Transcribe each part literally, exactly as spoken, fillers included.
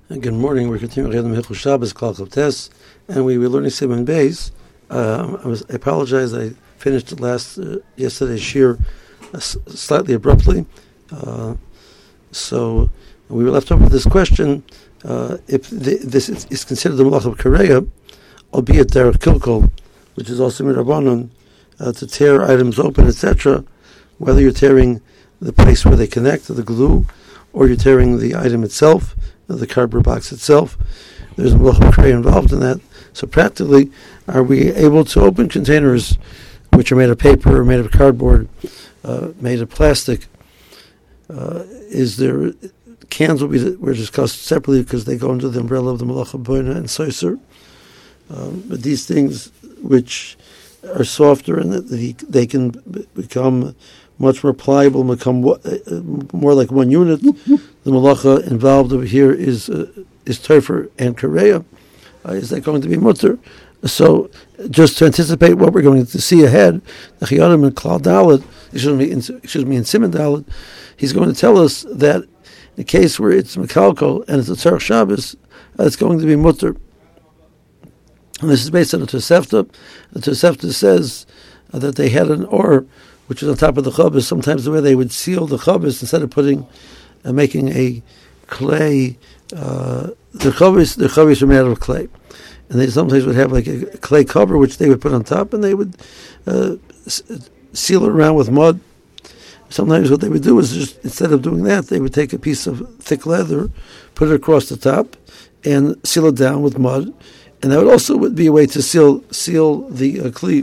Good morning. We're continuing with Hilchos Shabbos, Klal Chavtes, and we were learning Siman Beis. Uh, I, was, I apologize. I finished the last uh, yesterday's shir uh, s- slightly abruptly. Uh, so we were left over with this question: uh, if the, this is, is considered the Malach of Kareya, albeit derech kilkol, which is also midrabanan, uh, to tear items open, et cetera. Whether you're tearing the place where they connect to the glue, or you're tearing the item itself, the cardboard box itself. There's a Malach of Kareya involved in that. So practically, are we able to open containers which are made of paper, made of cardboard, uh, made of plastic? Uh, is there cans will be were discussed separately because they go under the umbrella of the Malach of Boina and Soiser. Um, but these things which are softer and they, they can b- become much more pliable, become uh, more like one unit. The malacha involved over here is uh, is Teifer and Kareya. Uh, is that going to be mutter? So, just to anticipate what we're going to see ahead, the Chayadim in Klal Dalet, excuse me, in, excuse me, in Siman Dalet, he's going to tell us that in the case where it's Mekalko and it's a Tzarech Shabbos, uh, it's going to be mutter. And this is based on the Tosefta. The Tosefta says uh, that they had an or which is on top of the chavis. Sometimes the way they would seal the chavis, instead of putting, uh, making a clay, uh, the chavis, the chavis are made out of clay, and they sometimes would have like a clay cover which they would put on top, and they would uh, s- seal it around with mud. Sometimes what they would do is just, instead of doing that, they would take a piece of thick leather, put it across the top, and seal it down with mud, and that would also would be a way to seal seal the uh, clay.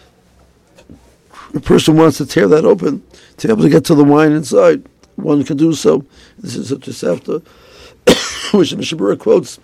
A person wants to tear that open to be able to get to the wine inside. One can do so. This is a Tosefta, which the Mishabura quotes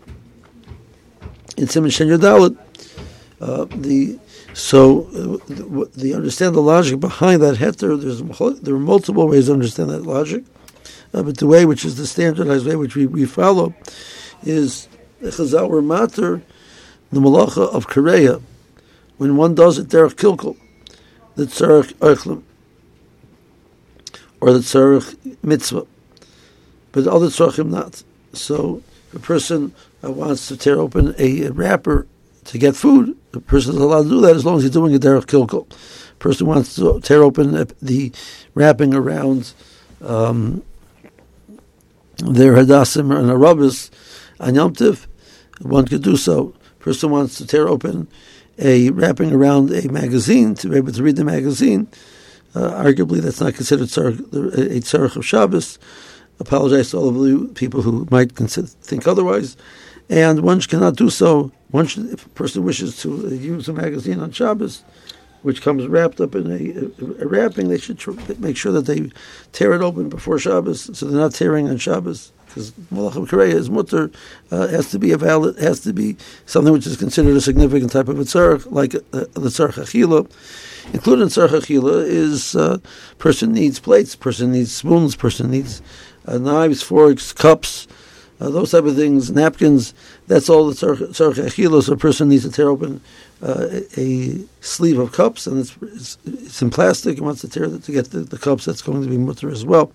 in Siman Shen Yodalet. Uh, the so uh, the, the understand the logic behind that heter. There's there are multiple ways to understand that logic, uh, but the way which is the standardized way which we, we follow is the Chazal were mater the malacha of Kareya when one does it derech kilkul. The tzarech oichlim, or the tzarech mitzvah, but the other tzarechim not. So, if a person uh, wants to tear open a, a wrapper to get food, the person is allowed to do that as long as he's doing a derech kilkul. A person wants to tear open the wrapping around um, their hadassim and arabis on Yom Tov, one could do so. A person wants to tear open a wrapping around a magazine to be able to read the magazine. Uh, arguably, that's not considered tzarech, a tzarech of Shabbos. Apologize to all of you people who might consider, think otherwise. And one cannot do so. One should, if a person wishes to use a magazine on Shabbos, which comes wrapped up in a, a, a wrapping, they should tr- make sure that they tear it open before Shabbos, so they're not tearing on Shabbos. Because Malach of Kareya is mutter, uh, has to be a valid, has to be something which is considered a significant type of a tzarech, like uh, the tzarech achila. Included in tzarech achila is uh, person needs plates, person needs spoons, person needs uh, knives, forks, cups, uh, those type of things, napkins. That's all the tzarech achila. So a person needs to tear open uh, a, a sleeve of cups, and it's, it's it's in plastic. He wants to tear it to get the, the cups. That's going to be mutter as well.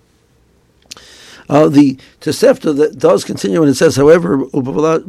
Uh, the Tosefta that does continue, and it says, however, he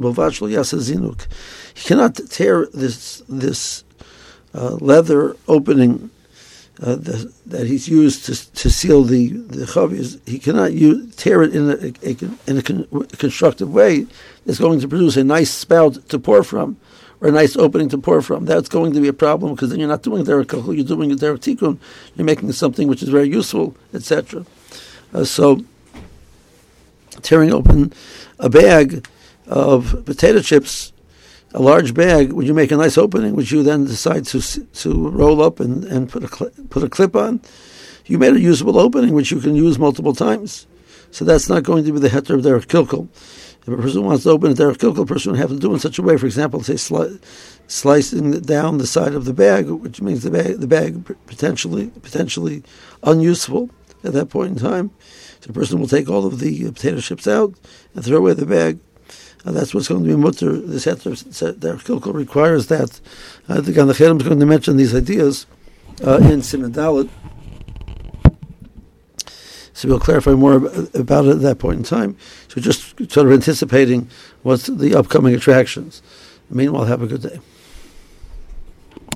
cannot tear this this uh, leather opening uh, the, that he's used to to seal the the chavis. He cannot use, tear it in a, a, in a, con, a constructive way that's going to produce a nice spout to pour from, or a nice opening to pour from. That's going to be a problem because then you're not doing derech kilkul, you're doing a derech tikkun. You're making something which is very useful, et cetera. Uh, so. Tearing open a bag of potato chips, a large bag, when you make a nice opening, which you then decide to to roll up and, and put a cl- put a clip on, you made a usable opening which you can use multiple times. So that's not going to be the heter of derech kilkul. If a person wants to open a derech kilkul, a person would have to do it in such a way, for example, say sli- slicing down the side of the bag, which means the bag the bag potentially potentially unuseful at that point in time. So the person will take all of the potato chips out and throw away the bag. And that's what's going to be mutter. This heter derech kilkul requires that. I think the Chayadim is going to mention these ideas uh, in Siman Dalet. So we'll clarify more about it at that point in time. So just sort of anticipating what's the upcoming attractions. Meanwhile, have a good day.